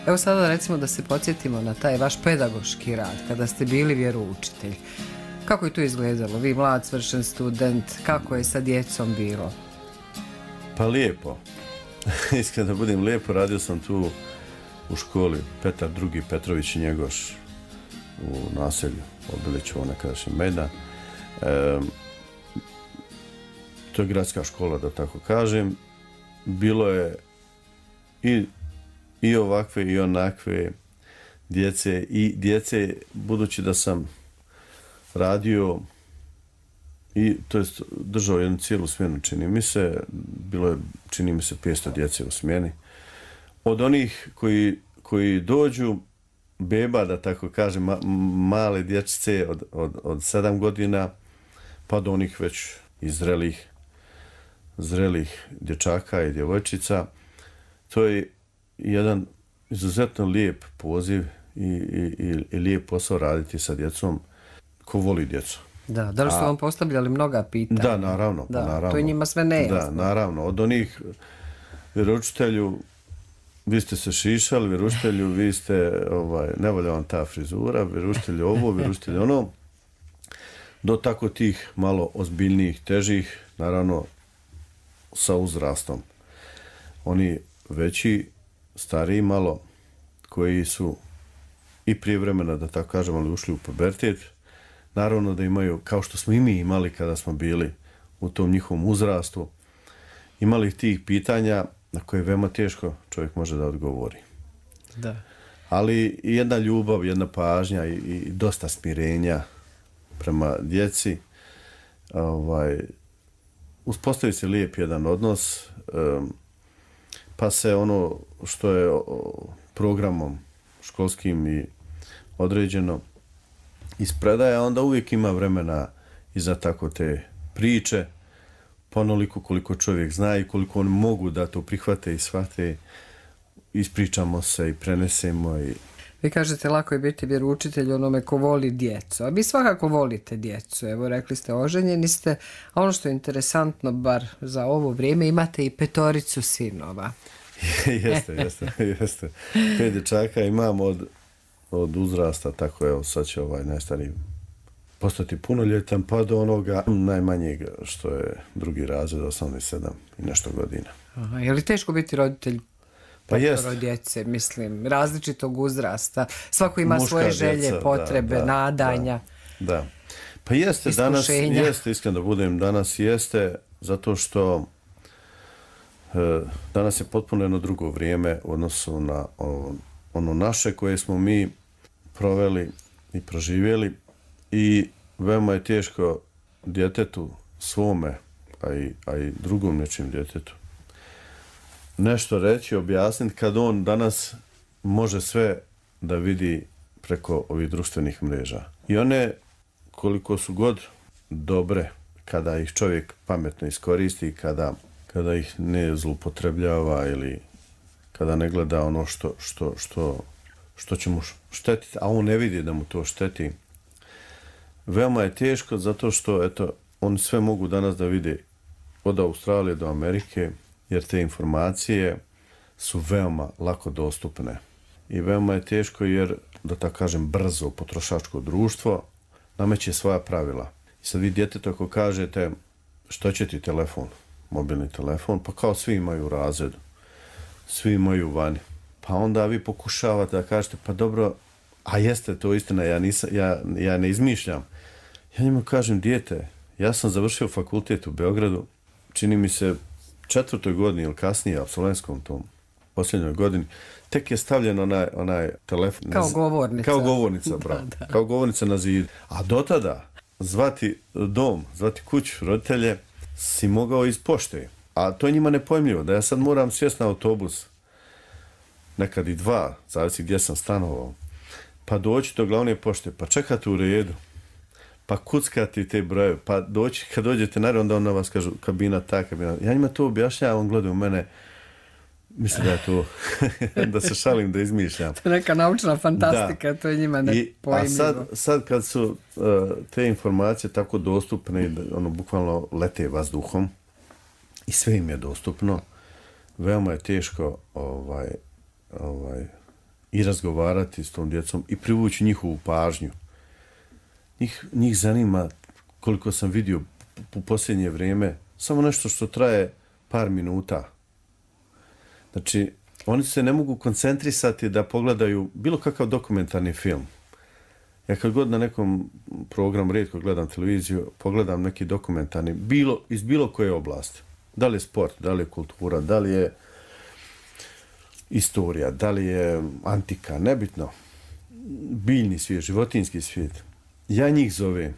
Evo sada recimo da se podsjetimo na taj vaš pedagoški rad, kada ste bili vjeroučitelj. Kako je to izgledalo? Vi mlad, svršen student, kako je sa djecom bilo? Pa lijepo. Iskreno da budem lijepo, radio sam tu u školi Petar drugi. Petrović i Njegoš u naselju Obilićevo, nekadašnji Mejdan. E, to je gradska škola, da tako kažem. Bilo je i, i ovakve i onakve djece i djece, budući da sam radio i to jest držao jednu cijelu smjenu, čini mi se, bilo je, čini mi se, petsto djece u smjeni. Od onih koji, koji dođu, beba, da tako kažem, ma, male dječice od, od, od sedam godina, pa do onih već i zrelih, zrelih dječaka i djevojčica. To je jedan izuzetno lijep poziv i, i, i, i lijep posao raditi sa djecom ko voli djecu. Da, da li su A, vam postavljali mnoga pitanja? Da, naravno. Da, pa naravno. to je njima sve nejasno. Da, naravno. Od onih vjeroučitelju, vi ste se šišali, vjeroučitelju, vi ste, ovaj, ne volja vam ta frizura, vjeroučitelju ovo, vjeroučitelju ono, do tako tih malo ozbiljnijih, težih, naravno, sa uzrastom. Oni veći, stariji malo, koji su i prije vremena, da tako kažem, ali ušli u pubertet, naravno da imaju, kao što smo i mi imali kada smo bili u tom njihovom uzrastu, imali tih pitanja na koje veoma teško čovjek može da odgovori. Da. Ali jedna ljubav, jedna pažnja i, i dosta smirenja prema djeci, ovaj, uspostavi se lijep jedan odnos, um, pa se ono što je o, programom školskim i određeno ispredaje, onda uvijek ima vremena i za tako te priče, pa onoliko koliko čovjek zna i koliko oni mogu da to prihvate i shvate, ispričamo se i prenesemo. I... Vi kažete lako je biti vjeroučitelj onome ko voli djecu, a vi svakako volite djecu. Evo, rekli ste, oženjeni ste, a ono što je interesantno, bar za ovo vrijeme, imate i petoricu sinova. jeste, jeste, jeste. Pet dječaka imam od, od uzrasta, tako evo, sad će ovaj najstariji postati punoljetan, pa do onoga najmanjeg što je drugi razred, osnovni sedam i nešto godina. Aha, je li teško biti roditelj Pa jest. djece, mislim, različitog uzrasta? Svako ima Muška svoje želje, djeca, potrebe, da, da, nadanja. Da, da. Pa jeste, danas, iskušenja. jeste, iskreno da budem, danas jeste, zato što e, danas je potpuno jedno drugo vrijeme u odnosu na o, ono naše koje smo mi proveli i proživjeli i veoma je teško djetetu svome, a i, a i drugom nečim djetetu nešto reći, objasniti kad on danas može sve da vidi preko ovih društvenih mreža. I one, koliko su god dobre, kada ih čovjek pametno iskoristi, kada, kada ih ne zloupotrebljava ili kada ne gleda ono što, što, što, što će mu štetiti, a on ne vidi da mu to šteti, veoma je teško zato što, eto, oni sve mogu danas da vide od Australije do Amerike, jer te informacije su veoma lako dostupne. I veoma je teško jer, da tako kažem, brzo potrošačko društvo nameće svoja pravila. I sad vi djetetu ako kažete što će ti telefon, mobilni telefon, pa kao svi imaju u razredu, svi imaju vani. Pa onda vi pokušavate da kažete, pa dobro, a jeste to istina, ja, nisam, ja, ja ne izmišljam. Ja njima kažem, dijete, ja sam završio fakultet u Beogradu, čini mi se četvrtoj godini ili kasnije, apsolventskom tom posljednjoj godini, tek je stavljen onaj, onaj telefon. Kao govornica. Kao govornica, bravo. Da, da. Kao govornica na zidu. A do tada zvati dom, zvati kuću, roditelje, si mogao iz pošte. A to je njima nepojmljivo, da ja sad moram sjesti na autobus, nekad i dva, zavisi gdje sam stanovao, pa doći do glavne pošte, pa čekati u redu, pa kuckati te broje, pa doći, kad dođete naravno, onda onda vas kažu kabina ta, kabina. Ja njima to objašnjavam, on gleda u mene, mislim da je to, da se šalim, da izmišljam. To je neka naučna fantastika, da. To je njima nepojmljivo. A sad, sad kad su uh, te informacije tako dostupne, ono, bukvalno lete vazduhom i sve im je dostupno, veoma je teško ovaj, ovaj, i razgovarati s tom djecom i privući njihovu pažnju. Njih, njih zanima, koliko sam vidio u posljednje vrijeme, samo nešto što traje par minuta. Znači, oni se ne mogu koncentrisati da pogledaju bilo kakav dokumentarni film. Ja kad god na nekom programu, rijetko gledam televiziju, pogledam neki dokumentarni, bilo, iz bilo koje oblasti. Da li je sport, da li je kultura, da li je istorija, da li je antika, nebitno. Biljni svijet, životinjski svijet. Ja njih zovem,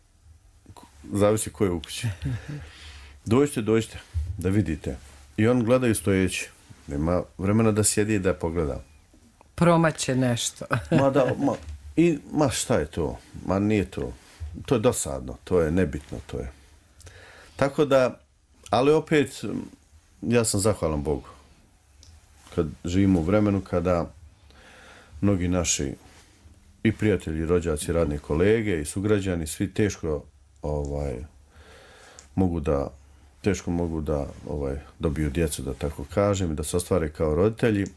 zavisi ko je u kući. Dođite, dođite, da vidite. I on gledaju stojeći. Nema vremena da sjedi i da pogleda. Promaće nešto. Ma da, ma, i, ma šta je to? Ma nije to. To je dosadno, to je nebitno, to je. Tako da, ali opet, ja sam zahvalan Bogu. Kad živimo u vremenu kada mnogi naši i prijatelji, i rođaci, radni kolege i sugrađani, svi teško ovaj, mogu da teško mogu da ovaj, dobiju djecu, da tako kažem, i da se ostvare kao roditelji.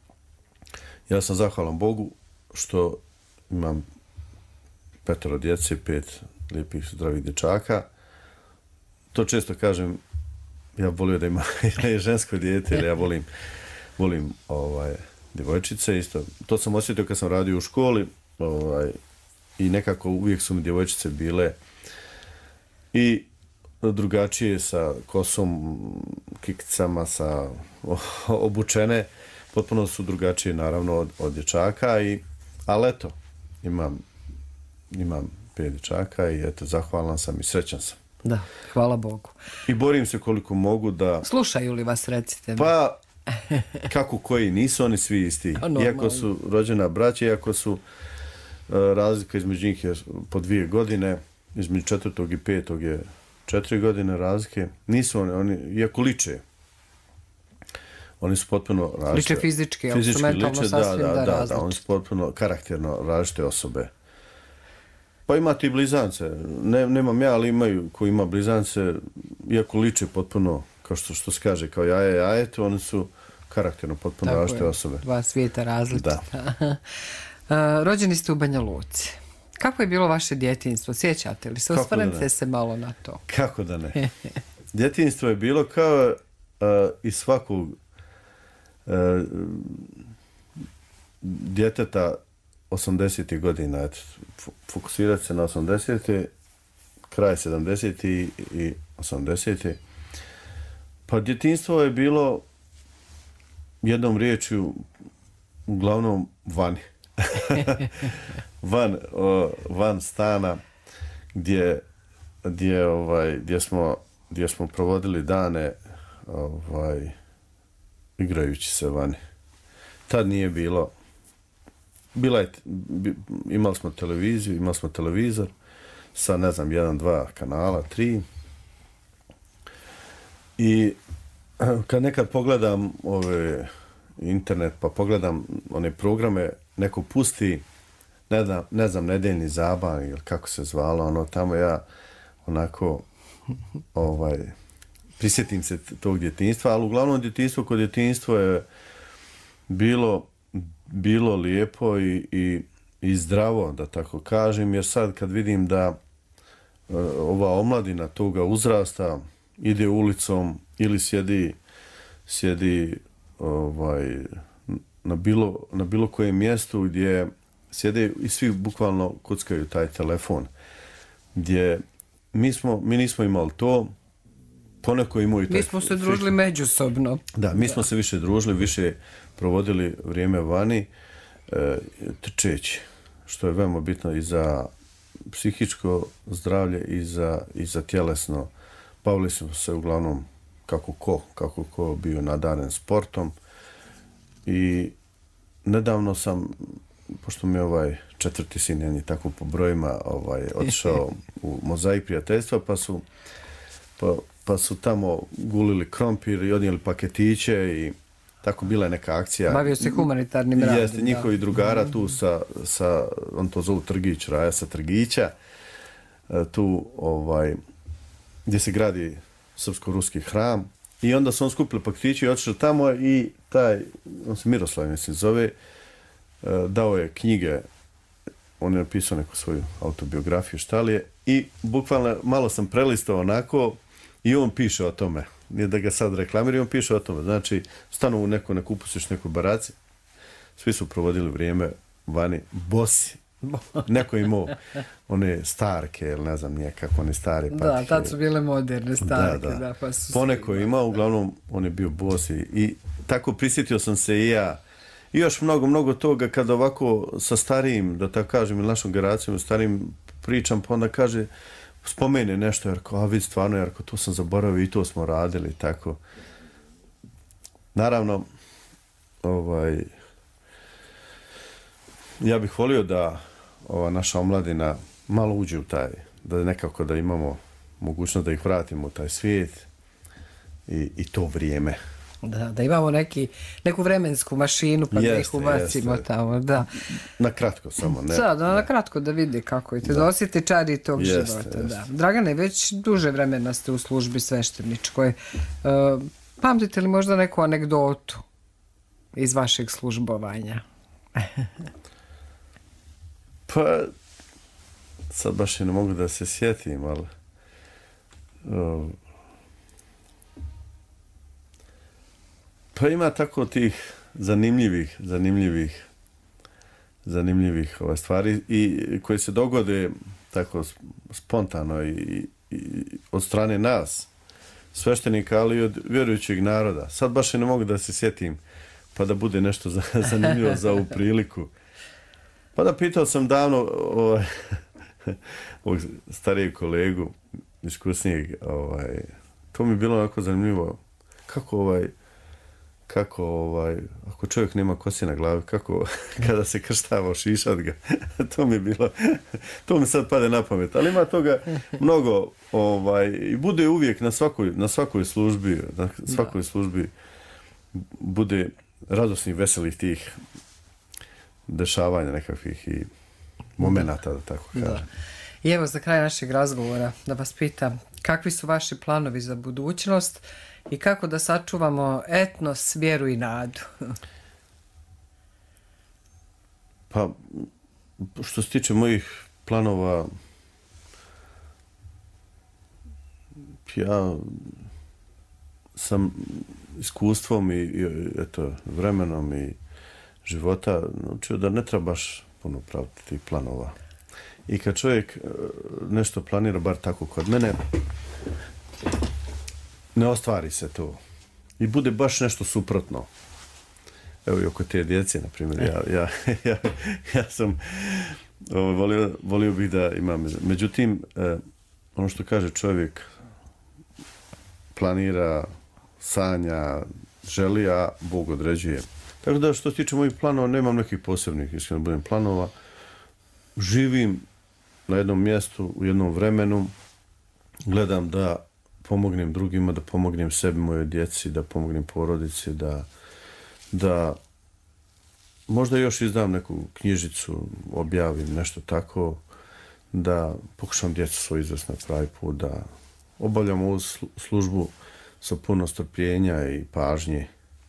Ja sam zahvalan Bogu što imam petoro djece, pet lijepih zdravih dječaka. To često kažem, ja volio da ima i žensko dijete, jer ja volim, volim ovaj, djevojčice. Isto. To sam osjetio kad sam radio u školi ovaj, i nekako uvijek su mi djevojčice bile i drugačije sa kosom, kikicama, sa obučene. Potpuno su drugačije, naravno, od, od dječaka. I, ali eto, imam, imam pet dječaka i eto, zahvalan sam i srećan sam. Da, hvala Bogu. I borim se koliko mogu da... Slušaju li vas, recite mi? Pa, kako koji, nisu oni svi isti. Iako su rođena braća, iako su uh, razlika između njih je po dvije godine, između četvrtog i petog je četiri godine razlike, nisu oni, oni iako liče, oni su potpuno različite. Liče fizički, ali su mentalno liče, sasvim da, da, da, različite. da, oni su potpuno karakterno različite osobe. Pa imate i blizance, ne, nemam ja, ali imaju koji ima blizance, iako liče potpuno, kao što, što se kaže, kao jaje, jajeto, oni su karakterno potpuno Tako različite je, osobe. Dva svijeta različita. Da. uh, rođeni ste u Banja Luci. Kako je bilo vaše djetinjstvo? Sjećate li se? Osvrnite se malo na to. Kako da ne? Djetinjstvo je bilo kao uh, iz svakog uh, djeteta osamdesetih godina. Eto, fokusirati se na osamdesete, kraj sedamdesetih i osamdesetih. Pa djetinjstvo je bilo jednom riječju uglavnom vani. van, o, van stana gdje, gdje, ovaj, gdje, smo, gdje smo provodili dane ovaj, igrajući se vani. Tad nije bilo, bila je, imali smo televiziju, imali smo televizor sa, ne znam, jedan, dva kanala, tri. I kad nekad pogledam ove internet, pa pogledam one programe, neko pusti, ne znam, ne znam nedeljni zabav ili kako se zvalo, ono tamo ja onako ovaj, prisjetim se tog djetinjstva, ali uglavnom djetinjstvo kod djetinjstva je bilo, bilo lijepo i, i, i zdravo, da tako kažem, jer sad kad vidim da uh, ova omladina toga uzrasta ide ulicom ili sjedi, sjedi ovaj, na, bilo, na bilo kojem mjestu gdje sjede i svi bukvalno kuckaju taj telefon. Gdje mi, smo, mi nismo imali to, poneko imaju i taj... Mi smo se družili međusobno. Da, mi da. smo se više družili, više provodili vrijeme vani, e, trčeći, što je veoma bitno i za psihičko zdravlje i za, i za tjelesno. Bavili smo se uglavnom kako ko, kako ko bio nadaren sportom i nedavno sam, pošto mi je ovaj četvrti sin, ja tako po brojima ovaj, otišao u Mozaik prijateljstva, pa su, pa, pa su tamo gulili krompir i odnijeli paketiće i tako bila je neka akcija. Bavio se humanitarnim radom. Jeste, njihovi da. drugara tu sa, sa, on to zovu Trgić, Raja sa Trgića, tu ovaj, gdje se gradi srpsko-ruski hram. I onda su on skupili paketiće i otišli tamo i taj, on se Miroslav mislim zove, dao je knjige, on je napisao neku svoju autobiografiju, šta li je, i bukvalno malo sam prelistao onako i on piše o tome. Nije da ga sad reklamira, on piše o tome. Znači, stanu u neko, neku upustiš neku baraci, svi su provodili vrijeme vani, bosi. Neko je imao one starke, ili ne znam nije kako one stare patike. Da, tad su bile moderne starke. Da, da. Da, pa su Poneko je imao, uglavnom on je bio bos i, i tako prisjetio sam se i ja. I još mnogo, mnogo toga kada ovako sa starijim, da tako kažem, ili našom generacijom, starijim pričam, pa onda kaže, spomene nešto, jer kao, a vidi stvarno, jer kao, to sam zaboravio i to smo radili, tako. Naravno, ovaj, ja bih volio da ova naša omladina malo uđe u taj, da nekako da imamo mogućnost da ih vratimo u taj svijet i, i to vrijeme. Da, da imamo neki, neku vremensku mašinu pa Jeste, da ih ubacimo jeste. tamo, da. Na kratko samo, ne? Da, da, na kratko da vidi kako je te, da osjeti čari tog Jeste, života. jeste. Da. Dragane, već duže vremena ste u službi svešteničkoj. Uh, pamtite li možda neku anegdotu iz vašeg službovanja? Pa, sad baš i ne mogu da se sjetim, ali... Uh, pa ima tako tih zanimljivih, zanimljivih, zanimljivih ova stvari i koje se dogode tako spontano i, i od strane nas, sveštenika, ali i od vjerujućeg naroda. Sad baš i ne mogu da se sjetim, pa da bude nešto za, zanimljivo za ovu priliku. Pa da pitao sam davno ovaj, ovog starijeg kolegu, iskusnijeg, ovaj, to mi je bilo onako zanimljivo, kako ovaj, kako ovaj, ako čovjek nema kose na glavi, kako kada se krštava šišat ga, to mi je bilo, to mi sad pade na pamet, ali ima toga mnogo, ovaj, i bude uvijek na svakoj, na svakoj službi, na svakoj službi bude radosnih, veselih tih dešavanja nekakvih i momenata, da tako kažem. Da. I evo za kraj našeg razgovora da vas pitam, kakvi su vaši planovi za budućnost i kako da sačuvamo etnos, vjeru i nadu? Pa, što se tiče mojih planova, ja sam iskustvom i, i eto, vremenom i života naučio da ne treba baš puno praviti tih planova. I kad čovjek nešto planira, bar tako kod mene, ne ostvari se to. I bude baš nešto suprotno. Evo i oko te djece, na primjer, ja, ja, ja, ja sam ovo, volio, volio bih da imam. Međutim, eh, ono što kaže čovjek, planira, sanja, želi, a Bog određuje. Tako da što se tiče mojih planova, nemam nekih posebnih, iskreno budem, planova. Živim na jednom mjestu, u jednom vremenu, gledam da pomognem drugima, da pomognem sebi, mojoj djeci, da pomognem porodici, da, da možda još izdam neku knjižicu, objavim nešto tako, da pokušam djecu svoj izvesti na pravi put, da obavljam ovu službu sa puno strpljenja i pažnje.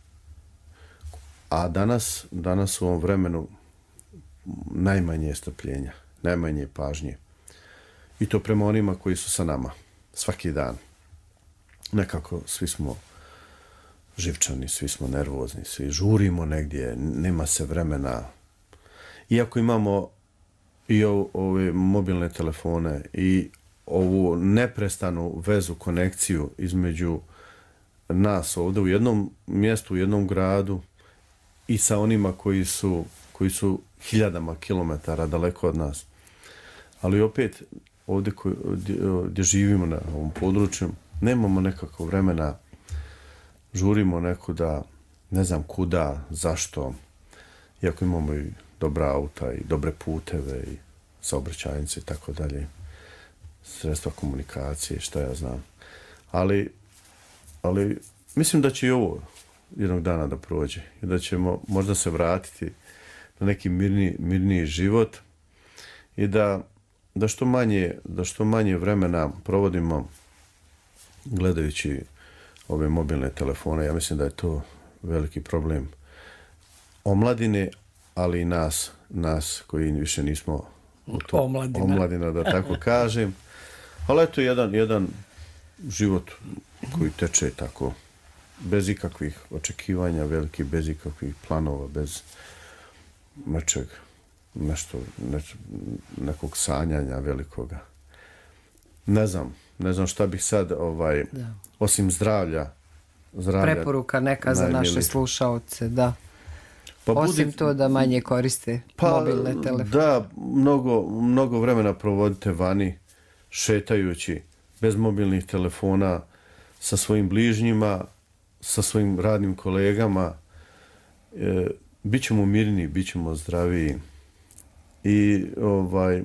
A danas, danas u ovom vremenu najmanje je strpljenja, najmanje je pažnje. I to prema onima koji su sa nama, svaki dan. Nekako svi smo živčani, svi smo nervozni, svi žurimo negdje, nema se vremena. Iako imamo i ove mobilne telefone i ovu neprestanu vezu, konekciju između nas ovdje u jednom mjestu, u jednom gradu i sa onima koji su, koji su hiljadama kilometara daleko od nas. Ali opet ovdje koji, gdje, gdje živimo na ovom području, nemamo nekako vremena, žurimo neko da ne znam kuda, zašto, iako imamo i dobra auta i dobre puteve i saobraćajnice i tako dalje, sredstva komunikacije, šta ja znam. Ali, ali mislim da će i ovo jednog dana da prođe i da ćemo možda se vratiti na neki mirni, mirniji život i da, da, što manje, da što manje vremena provodimo gledajući ove mobilne telefone. Ja mislim da je to veliki problem omladine, ali i nas, nas koji više nismo u to, Omladina. omladina, da tako kažem. Ali eto, jedan, jedan život koji teče tako, bez ikakvih očekivanja velikih, bez ikakvih planova, bez nečeg, nešto, neč, nekog sanjanja velikoga. Ne znam, ne znam šta bih sad, ovaj, Da. osim zdravlja, zdravlja. Preporuka neka za naše najmilije. slušaoce, da. Pa Osim budite- to da manje koriste Pa, mobilne telefone. da, mnogo, mnogo vremena provodite vani, šetajući, bez mobilnih telefona, sa svojim bližnjima, sa svojim radnim kolegama. E, Bićemo mirniji, bićemo zdraviji. I ovaj,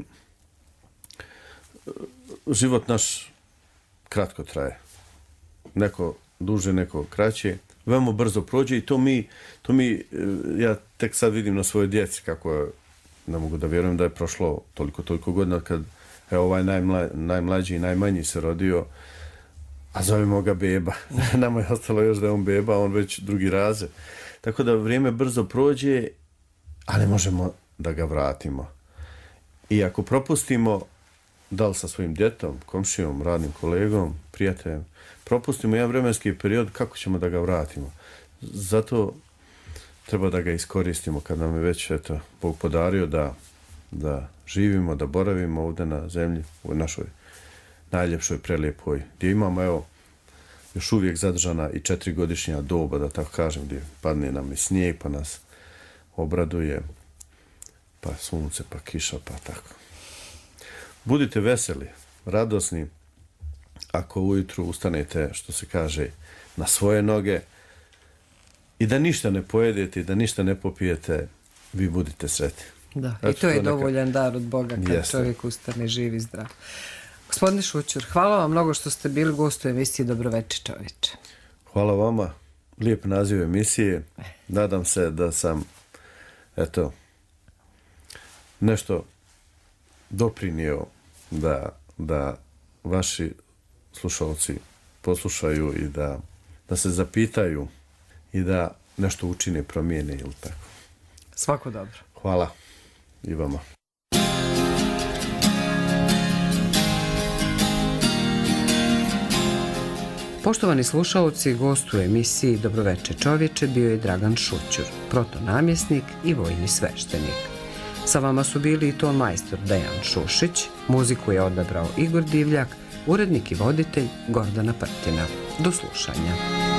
život naš kratko traje. Neko duže, neko kraće. Veoma brzo prođe i to mi, to mi, e, ja tek sad vidim na svojoj djeci kako je, ne mogu da vjerujem da je prošlo toliko, toliko godina kad je ovaj najmla, najmlađi i najmanji se rodio, a zovemo ga beba. Nama je ostalo još da je on beba, a on već drugi razred. Tako da vrijeme brzo prođe, a ne možemo da ga vratimo. I ako propustimo, da li sa svojim djetom, komšijom, radnim kolegom, prijateljem, propustimo jedan vremenski period, kako ćemo da ga vratimo? Zato treba da ga iskoristimo kad nam je već eto, Bog podario da, da živimo, da boravimo ovdje na zemlji, u našoj najljepšoj, prelijepoj, gdje imamo, evo, još uvijek zadržana i četirigodišnja doba, da tako kažem, gdje padne nam i snijeg, pa nas obraduje, pa sunce, pa kiša, pa tako. Budite veseli, radosni, ako ujutru ustanete, što se kaže, na svoje noge i da ništa ne pojedete i da ništa ne popijete, vi budite sretni. Da, Eto, i to je to neka- dovoljan dar od Boga kad Jeste. čovjek ustane živ i zdrav. Gospodine Šućur, hvala vam mnogo što ste bili gost u emisiji Dobroveče čovječe. Hvala vama, lijep naziv emisije. Nadam se da sam, eto, nešto doprinio da, da vaši slušalci poslušaju i da, da se zapitaju i da nešto učine, promijene ili tako. Svako dobro. Hvala i vama. Poštovani slušaoci, gost u emisiji Dobroveče čovječe bio je Dragan Šućur, protonamjesnik i vojni sveštenik. Sa vama su bili i ton majstor Dejan Šušić, muziku je odabrao Igor Divljak, urednik i voditelj Gordana Prtina. Do slušanja.